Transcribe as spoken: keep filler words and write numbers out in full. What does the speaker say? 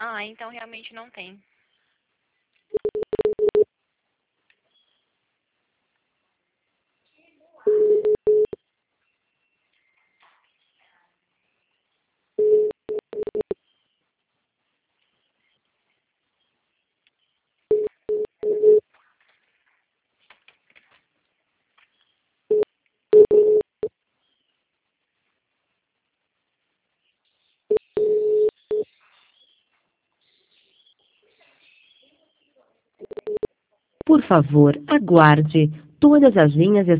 Ah, então realmente não tem. Por favor, aguarde. Todas as linhas